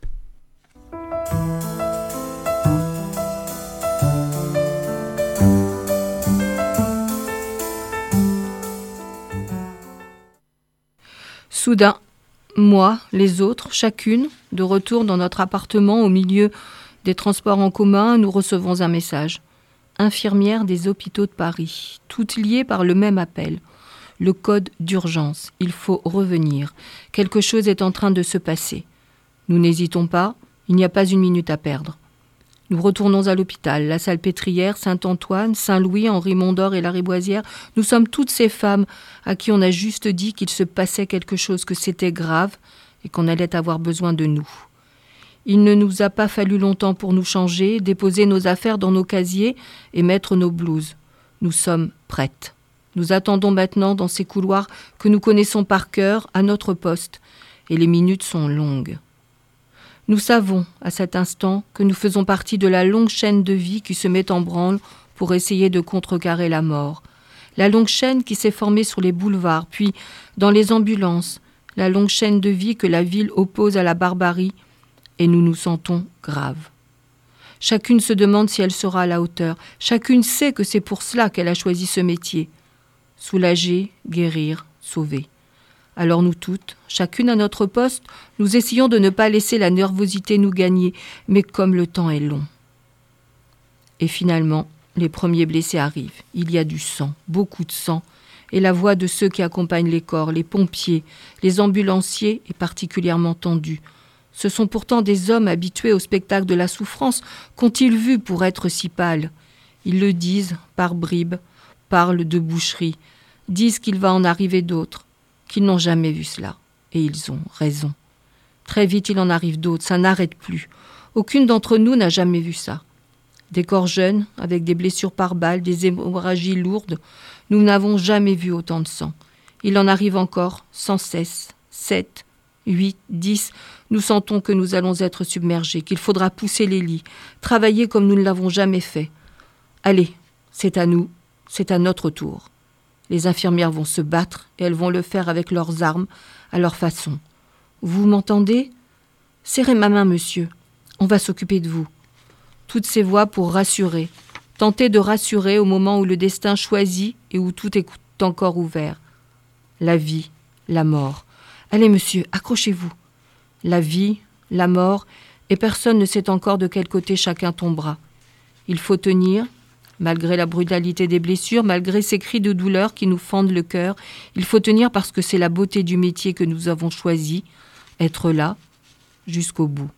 Soudain, moi, les autres, chacune, de retour dans notre appartement au milieu des transports en commun, nous recevons un message. Infirmières des hôpitaux de Paris, toutes liées par le même appel. le code d'urgence. Il faut revenir. Quelque chose est en train de se passer. Nous n'hésitons pas, il n'y a pas une minute à perdre. Nous retournons à l'hôpital, la Salpêtrière, Saint-Antoine, Saint-Louis, Henri Mondor et Lariboisière. Nous sommes toutes ces femmes à qui on a juste dit qu'il se passait quelque chose, que c'était grave et qu'on allait avoir besoin de nous. Il ne nous a pas fallu longtemps pour nous changer, déposer nos affaires dans nos casiers et mettre nos blouses. Nous sommes prêtes. Nous attendons maintenant dans ces couloirs que nous connaissons par cœur à notre poste et les minutes sont longues. Nous savons, à cet instant, que nous faisons partie de la longue chaîne de vie qui se met en branle pour essayer de contrecarrer la mort. La longue chaîne qui s'est formée sur les boulevards, puis dans les ambulances, la longue chaîne de vie que la ville oppose à la barbarie, et nous nous sentons graves. Chacune se demande si elle sera à la hauteur. Chacune sait que c'est pour cela qu'elle a choisi ce métier. Soulager, guérir, sauver. Alors nous toutes, chacune à notre poste, nous essayons de ne pas laisser la nervosité nous gagner, mais comme le temps est long. Et finalement, les premiers blessés arrivent. Il y a du sang, beaucoup de sang, et la voix de ceux qui accompagnent les corps, les pompiers, les ambulanciers est particulièrement tendue. Ce sont pourtant des hommes habitués au spectacle de la souffrance. Qu'ont-ils vu pour être si pâles ? Ils le disent par bribes, parlent de boucherie, disent qu'il va en arriver d'autres, qu'ils n'ont jamais vu cela. Et ils ont raison. Très vite, il en arrive d'autres, ça n'arrête plus. Aucune d'entre nous n'a jamais vu ça. Des corps jeunes, avec des blessures par balles, des hémorragies lourdes, nous n'avons jamais vu autant de sang. Il en arrive encore, sans cesse, 7, 8, 10, nous sentons que nous allons être submergés, qu'il faudra pousser les lits, travailler comme nous ne l'avons jamais fait. Allez, c'est à nous, c'est à notre tour. Les infirmières vont se battre et elles vont le faire avec leurs armes, à leur façon. Vous m'entendez ? Serrez ma main, monsieur. On va s'occuper de vous. Toutes ces voix pour rassurer, tenter de rassurer au moment où le destin choisit et où tout est encore ouvert. La vie, la mort. Allez, monsieur, accrochez-vous. La vie, la mort, et personne ne sait encore de quel côté chacun tombera. Il faut tenir. Malgré la brutalité des blessures, malgré ces cris de douleur qui nous fendent le cœur, il faut tenir parce que c'est la beauté du métier que nous avons choisi, être là, jusqu'au bout.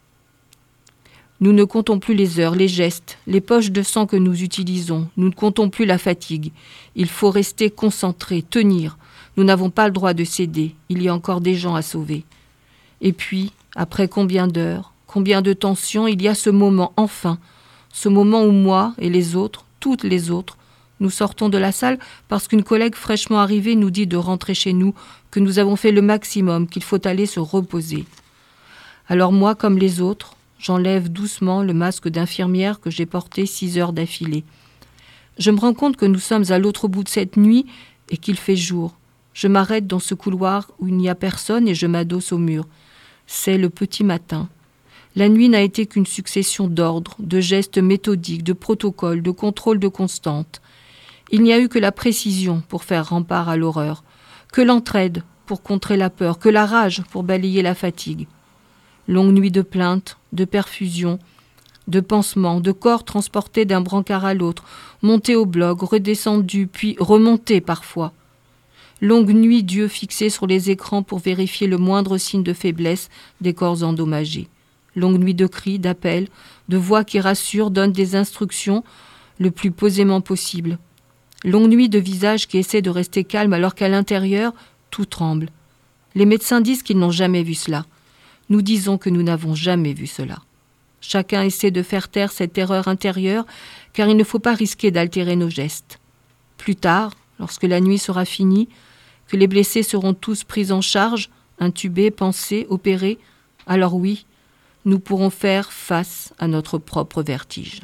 Nous ne comptons plus les heures, les gestes, les poches de sang que nous utilisons. Nous ne comptons plus la fatigue. Il faut rester concentré, tenir. Nous n'avons pas le droit de céder. Il y a encore des gens à sauver. Et puis, après combien d'heures, combien de tensions, il y a ce moment, enfin, ce moment où moi et les autres, toutes les autres, nous sortons de la salle parce qu'une collègue fraîchement arrivée nous dit de rentrer chez nous, que nous avons fait le maximum, qu'il faut aller se reposer. Alors moi, comme les autres, j'enlève doucement le masque d'infirmière que j'ai porté 6 heures d'affilée. Je me rends compte que nous sommes à l'autre bout de cette nuit et qu'il fait jour. Je m'arrête dans ce couloir où il n'y a personne et je m'adosse au mur. C'est le petit matin. La nuit n'a été qu'une succession d'ordres, de gestes méthodiques, de protocoles, de contrôles de constante. Il n'y a eu que la précision pour faire rempart à l'horreur, que l'entraide pour contrer la peur, que la rage pour balayer la fatigue. Longue nuit de plaintes, de perfusions, de pansements, de corps transportés d'un brancard à l'autre, montés au bloc, redescendus, puis remontés parfois. Longue nuit d'yeux fixés sur les écrans pour vérifier le moindre signe de faiblesse des corps endommagés. Longue nuit de cris, d'appels, de voix qui rassurent, donnent des instructions le plus posément possible. Longue nuit de visages qui essaient de rester calmes alors qu'à l'intérieur, tout tremble. Les médecins disent qu'ils n'ont jamais vu cela. Nous disons que nous n'avons jamais vu cela. Chacun essaie de faire taire cette terreur intérieure car il ne faut pas risquer d'altérer nos gestes. Plus tard, lorsque la nuit sera finie, que les blessés seront tous pris en charge, intubés, pansés, opérés, alors oui, nous pourrons faire face à notre propre vertige.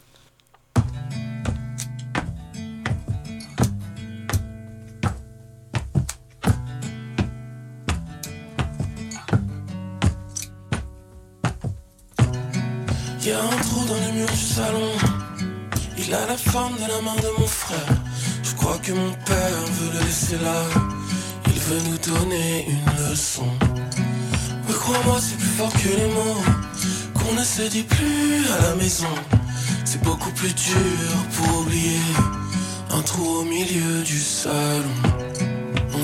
Y a un trou dans le mur du salon. Il a la forme de la main de mon frère. Je crois que mon père veut le laisser là. Il veut nous donner une leçon. Oui, crois-moi, c'est plus fort que les mots qu'on ne se dit plus à la maison. C'est beaucoup plus dur pour oublier un trou au milieu du salon.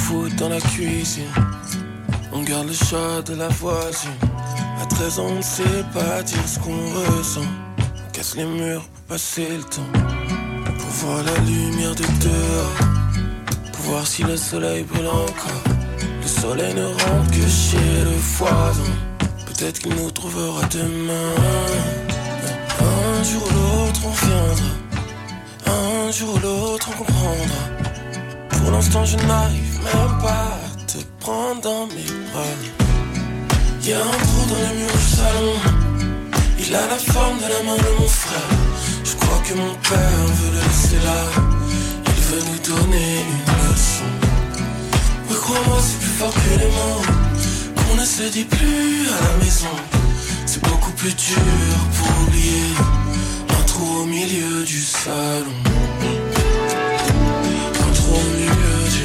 foot dans la cuisine. On garde le chat de la voisine. À 13 ans on ne sait pas dire ce qu'on ressent. On casse les murs pour passer le temps, pour voir la lumière de dehors, pour voir si le soleil brûle encore. Le soleil ne rentre que chez le voisin. Peut-être qu'il nous trouvera demain. Un jour ou l'autre on viendra, un jour ou l'autre on comprendra. Pour l'instant je n'arrive même pas à te prendre dans mes bras. Y'a un trou dans le mur du salon. Il a la forme de la main de mon frère. Je crois que mon père veut le laisser là. Il veut nous donner une leçon. Oui, crois-moi, c'est plus fort que les mots qu'on ne se dit plus à la maison. C'est beaucoup plus dur pour oublier un trou au milieu du salon. Un trou au milieu du...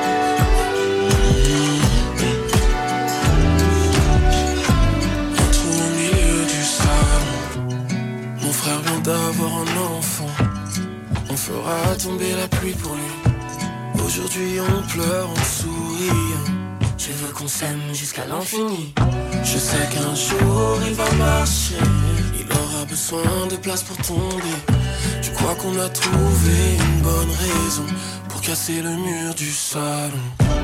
Un trou au milieu du salon. Mon frère vient d'avoir un enfant. On fera tomber la pluie pour lui. Aujourd'hui on pleure, on sourit. Je veux qu'on s'aime jusqu'à l'infini. Je sais qu'un jour il va marcher. Il aura besoin de place pour tomber. Je crois qu'on a trouvé une bonne raison pour casser le mur du salon.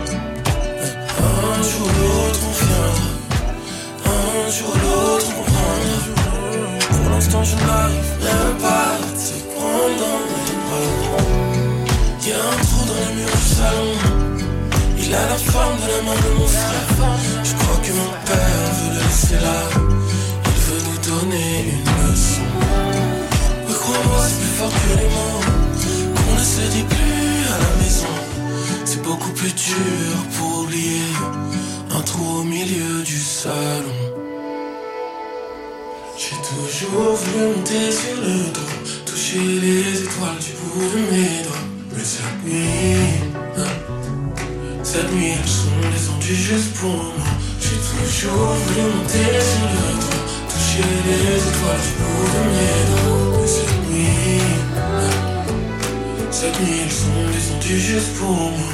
Un jour l'autre on viendra, un jour l'autre on comprendra. Pour l'instant je n'arrive même pas à te prendre dans mes bras. Y'a un trou dans le mur du salon. Il a la forme de la main de mon frère. Je crois que mon père veut le laisser là. Il veut nous donner une leçon. Oui, crois-moi, c'est plus fort que les mots qu'on ne se dit plus à la maison. C'est beaucoup plus dur pour oublier un trou au milieu du salon. J'ai toujours voulu monter sur le dos, toucher les étoiles du bout de mes doigts. Mais cette nuit, elles sont descendues juste pour moi. J'ai toujours voulu monter sur le toit, toucher les étoiles du bout de mes doigts. Mais cette nuit, elles sont descendues juste pour moi.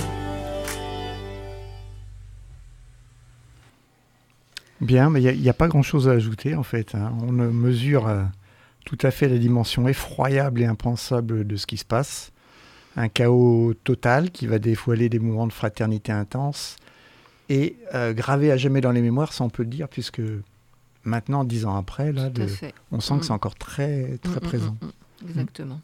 Bien, mais il n'y a pas grand-chose à ajouter en fait. On mesure tout à fait la dimension effroyable et impensable de ce qui se passe. Un chaos total qui va dévoiler des mouvements de fraternité intense et gravé à jamais dans les mémoires, ça on peut le dire, puisque maintenant, 10 ans après, là, on sent que c'est encore très, très présent. Exactement.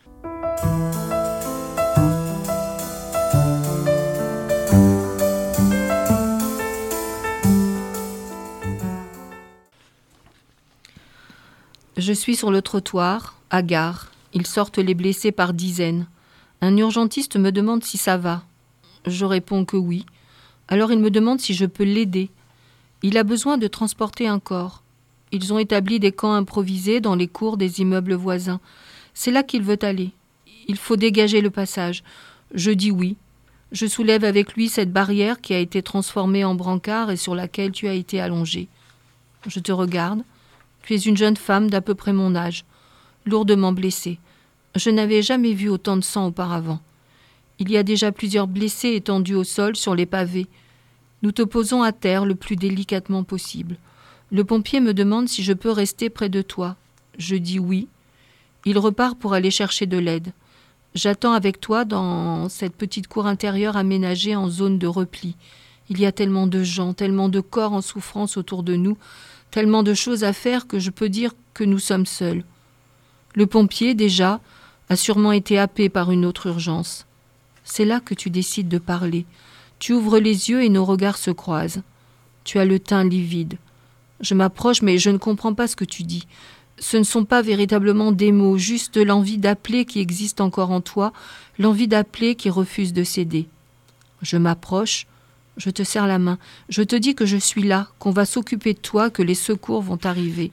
Je suis sur le trottoir, hagard. Ils sortent les blessés par dizaines. Un urgentiste me demande si ça va. Je réponds que oui. Alors il me demande si je peux l'aider. Il a besoin de transporter un corps. Ils ont établi des camps improvisés dans les cours des immeubles voisins. C'est là qu'il veut aller. Il faut dégager le passage. Je dis oui. Je soulève avec lui cette barrière qui a été transformée en brancard et sur laquelle tu as été allongé. Je te regarde. Tu es une jeune femme d'à peu près mon âge, lourdement blessée. Je n'avais jamais vu autant de sang auparavant. Il y a déjà plusieurs blessés étendus au sol sur les pavés. Nous te posons à terre le plus délicatement possible. Le pompier me demande si je peux rester près de toi. Je dis oui. Il repart pour aller chercher de l'aide. J'attends avec toi dans cette petite cour intérieure aménagée en zone de repli. Il y a tellement de gens, tellement de corps en souffrance autour de nous, tellement de choses à faire que je peux dire que nous sommes seuls. Le pompier, déjà, a sûrement été happé par une autre urgence. C'est là que tu décides de parler. Tu ouvres les yeux et nos regards se croisent. Tu as le teint livide. Je m'approche, mais je ne comprends pas ce que tu dis. Ce ne sont pas véritablement des mots, juste l'envie d'appeler qui existe encore en toi, l'envie d'appeler qui refuse de céder. Je m'approche, je te serre la main, je te dis que je suis là, qu'on va s'occuper de toi, que les secours vont arriver.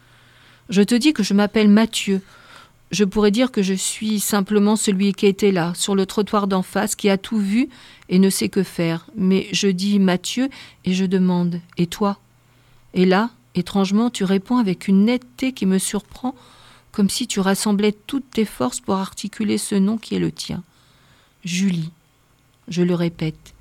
Je te dis que je m'appelle Mathieu. Je pourrais dire que je suis simplement celui qui était là, sur le trottoir d'en face, qui a tout vu et ne sait que faire. Mais je dis Mathieu et je demande « Et toi ?» Et là, étrangement, tu réponds avec une netteté qui me surprend, comme si tu rassemblais toutes tes forces pour articuler ce nom qui est le tien. Julie. Je le répète.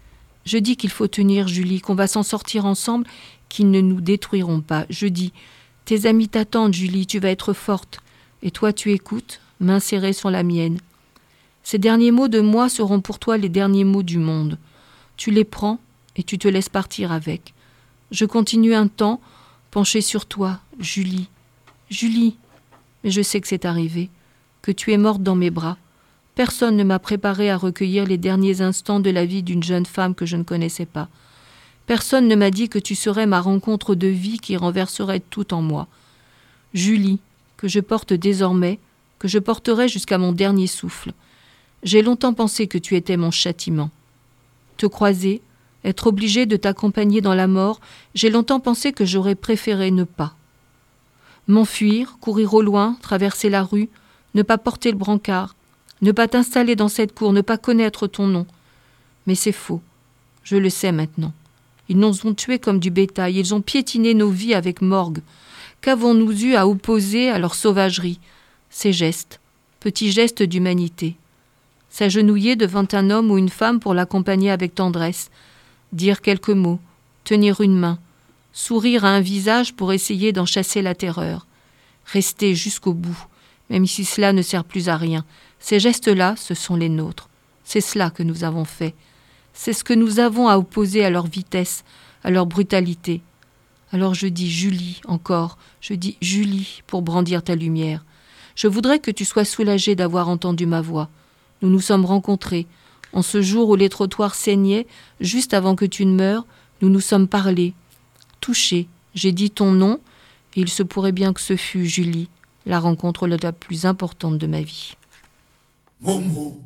Je dis qu'il faut tenir, Julie, qu'on va s'en sortir ensemble, qu'ils ne nous détruiront pas. Je dis, tes amis t'attendent, Julie, tu vas être forte. Et toi, tu écoutes, main serrée sur la mienne. Ces derniers mots de moi seront pour toi les derniers mots du monde. Tu les prends et tu te laisses partir avec. Je continue un temps, penchée sur toi, Julie. Julie, mais je sais que c'est arrivé, que tu es morte dans mes bras. Personne ne m'a préparée à recueillir les derniers instants de la vie d'une jeune femme que je ne connaissais pas. Personne ne m'a dit que tu serais ma rencontre de vie qui renverserait tout en moi. Julie, que je porte désormais, que je porterai jusqu'à mon dernier souffle. J'ai longtemps pensé que tu étais mon châtiment. Te croiser, être obligée de t'accompagner dans la mort, j'ai longtemps pensé que j'aurais préféré ne pas. M'enfuir, courir au loin, traverser la rue, ne pas porter le brancard, ne pas t'installer dans cette cour, ne pas connaître ton nom. Mais c'est faux. Je le sais maintenant. Ils nous ont tués comme du bétail. Ils ont piétiné nos vies avec morgue. Qu'avons-nous eu à opposer à leur sauvagerie? Ces gestes, petits gestes d'humanité. S'agenouiller devant un homme ou une femme pour l'accompagner avec tendresse. Dire quelques mots. Tenir une main. Sourire à un visage pour essayer d'en chasser la terreur. Rester jusqu'au bout, même si cela ne sert plus à rien. Ces gestes-là, ce sont les nôtres. C'est cela que nous avons fait. C'est ce que nous avons à opposer à leur vitesse, à leur brutalité. Alors je dis Julie encore, je dis Julie pour brandir ta lumière. Je voudrais que tu sois soulagée d'avoir entendu ma voix. Nous nous sommes rencontrés. En ce jour où les trottoirs saignaient, juste avant que tu ne meures, nous nous sommes parlés. Touchés, j'ai dit ton nom, et il se pourrait bien que ce fût Julie, la rencontre la plus importante de ma vie. Momo,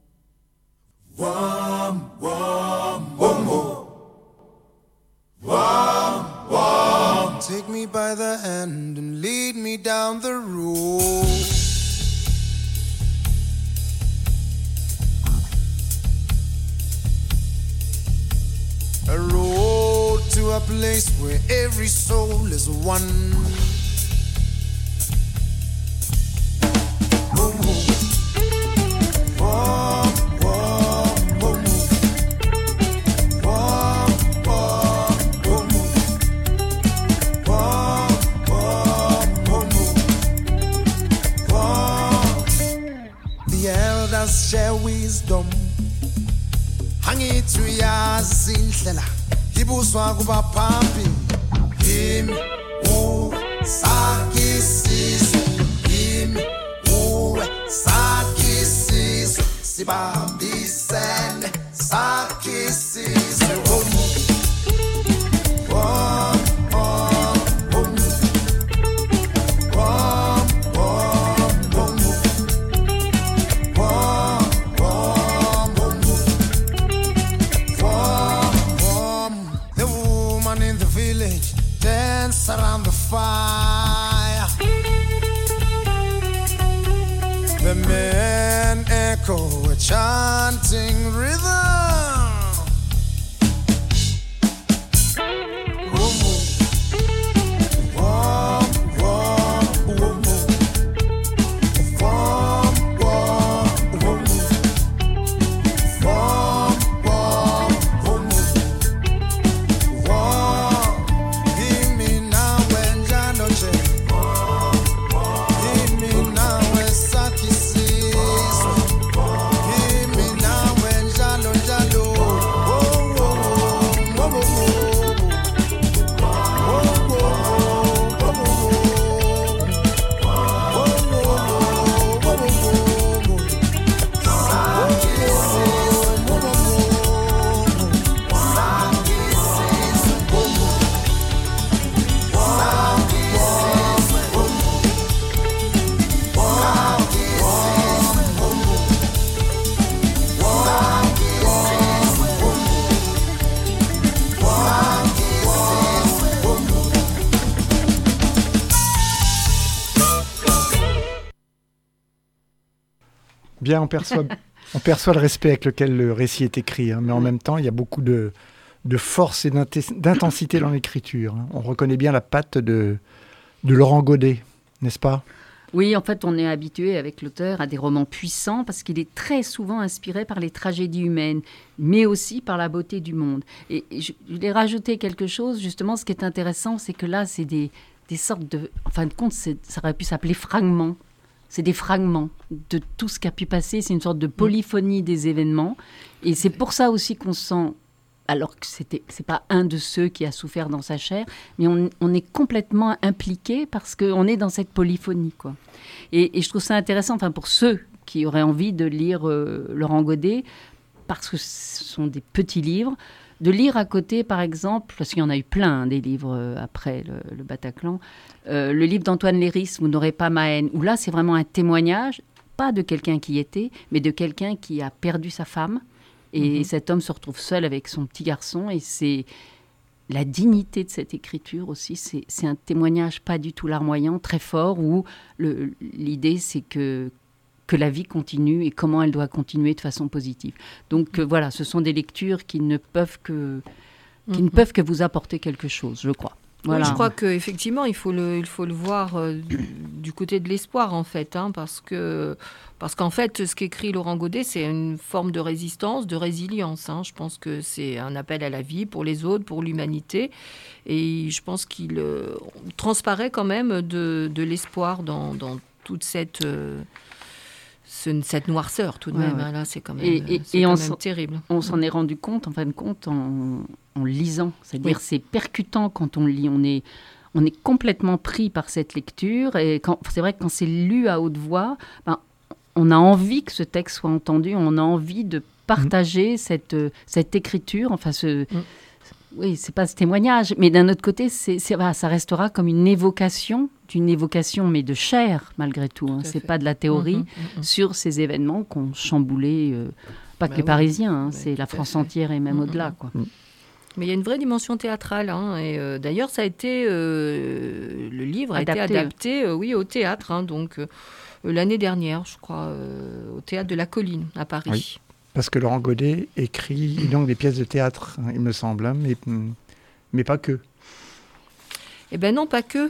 wam, wam, momo, wam, wam. Take me by the hand and lead me down the road. A road to a place where every soul is one. Momo. Share wisdom hangithi uyazi indlela ibuswa kubaphambi yimi sakisiso yimi sakisiso sibambisene sakisiso around the fire. The men echo a chanting rhythm. Bien, on perçoit le respect avec lequel le récit est écrit, hein, mais en même temps, il y a beaucoup de force et d'intensité dans l'écriture. Hein. On reconnaît bien la patte de Laurent Godet, n'est-ce pas ? Oui, en fait, on est habitué avec l'auteur à des romans puissants parce qu'il est très souvent inspiré par les tragédies humaines, mais aussi par la beauté du monde. Et je voulais rajouter quelque chose. Justement, ce qui est intéressant, c'est que là, c'est des sortes de... En fin de compte, ça aurait pu s'appeler fragments. C'est des fragments de tout ce qui a pu passer. C'est une sorte de polyphonie des événements. Et c'est pour ça aussi qu'on sent... Alors que c'est pas un de ceux qui a souffert dans sa chair, mais on est complètement impliqué parce qu'on est dans cette polyphonie, quoi. Et je trouve ça intéressant, enfin pour ceux qui auraient envie de lire Laurent Godet, parce que ce sont des petits livres, de lire à côté, par exemple, parce qu'il y en a eu plein, des livres après le Bataclan, le livre d'Antoine Léris, Vous n'aurez pas ma haine, où là c'est vraiment un témoignage, pas de quelqu'un qui y était, mais de quelqu'un qui a perdu sa femme. Et cet homme se retrouve seul avec son petit garçon. Et c'est la dignité de cette écriture aussi. C'est un témoignage pas du tout larmoyant, très fort, où l'idée, c'est que la vie continue et comment elle doit continuer de façon positive. Donc voilà, ce sont des lectures qui ne peuvent que vous apporter quelque chose, je crois. Voilà. Oui, je crois qu'effectivement, il faut le voir du côté de l'espoir, en fait, parce qu'en fait, ce qu'écrit Laurent Godet, c'est une forme de résistance, de résilience. Je pense que c'est un appel à la vie pour les autres, pour l'humanité. Et je pense qu'il transparaît quand même de l'espoir dans toute cette noirceur, tout de même. Là, c'est quand même, terrible. On s'en est rendu compte, en fin de compte, en lisant. C'est-à-dire, c'est percutant quand on lit. On est complètement pris par cette lecture. Et c'est vrai que quand c'est lu à haute voix, on a envie que ce texte soit entendu. On a envie de partager cette écriture. Enfin, oui, c'est pas ce témoignage. Mais d'un autre côté, ça restera comme une évocation, mais de chair, malgré tout. C'est pas de la théorie sur ces événements qu'ont chamboulé, pas que les Parisiens, c'est la France entière et même au-delà, quoi. Mais il y a une vraie dimension théâtrale. Et d'ailleurs, ça a été le livre a été adapté au théâtre. Donc l'année dernière, je crois, au théâtre de la Colline à Paris. Oui, parce que Laurent Godet écrit donc des pièces de théâtre, il me semble, mais pas que. Eh bien non, pas que.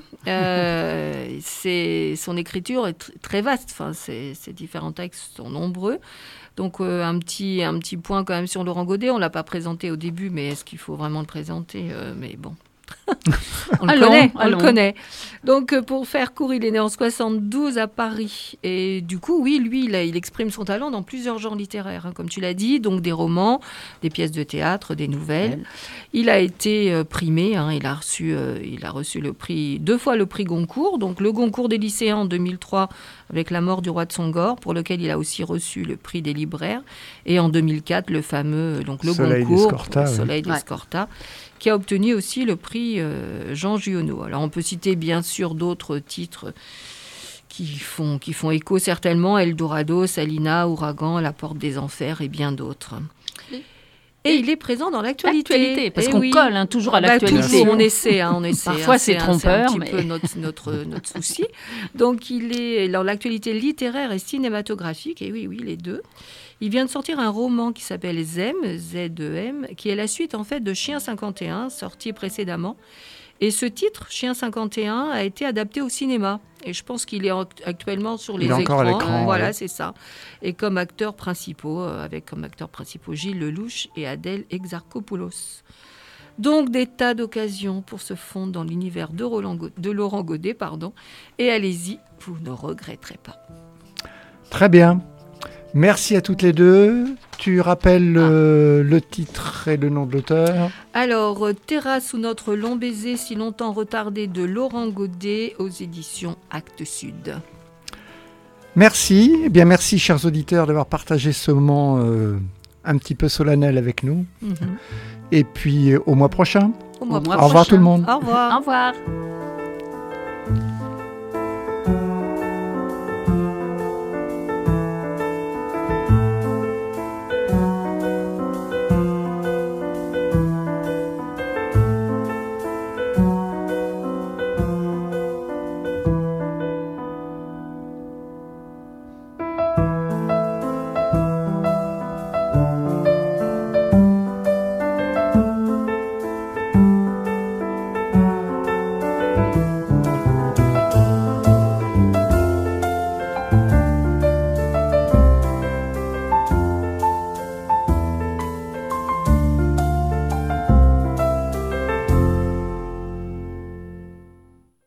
Son écriture est très vaste. Enfin, ces différents textes sont nombreux. Donc un petit point quand même sur Laurent Godet. On ne l'a pas présenté au début, mais est-ce qu'il faut vraiment le présenter mais bon. On le connaît. Donc, pour faire court, il est né en 72 à Paris. Et du coup, oui, lui, il exprime son talent dans plusieurs genres littéraires, comme tu l'as dit. Donc, des romans, des pièces de théâtre, des nouvelles. Il a été primé. Il a reçu deux fois le prix Goncourt. Donc, le Goncourt des lycéens en 2003, avec La mort du roi de Songor, pour lequel il a aussi reçu le prix des libraires. Et en 2004, le fameux le Goncourt, Soleil d'Escorta, qui a obtenu aussi le prix Jean Giono. Alors on peut citer bien sûr d'autres titres qui font écho certainement, Eldorado, Salina, Ouragan, La porte des enfers et bien d'autres. Et il est présent dans l'actualité. Parce qu'on colle toujours à l'actualité. Toujours, on essaie. Parfois c'est trompeur. C'est un petit peu notre souci. Donc il est dans l'actualité littéraire et cinématographique, et oui, les deux. Il vient de sortir un roman qui s'appelle Zem, Z-E-M, qui est la suite en fait de Chien 51, sorti précédemment. Et ce titre, Chien 51, a été adapté au cinéma. Et je pense qu'il est actuellement sur les écrans. Encore à l'écran. Voilà, c'est ça. Et comme acteurs principaux, Gilles Lelouch et Adèle Exarchopoulos. Donc des tas d'occasions pour se fondre dans l'univers de Laurent Godet. Et allez-y, vous ne regretterez pas. Très bien. Merci à toutes les deux. Tu rappelles le titre et le nom de l'auteur ? Alors, Terrasse ou notre long baiser si longtemps retardé de Laurent Godet aux éditions Actes Sud. Merci. Eh bien, merci, chers auditeurs, d'avoir partagé ce moment un petit peu solennel avec nous. Et puis, au mois prochain. Au mois prochain. Au revoir tout le monde. Au revoir. Au revoir.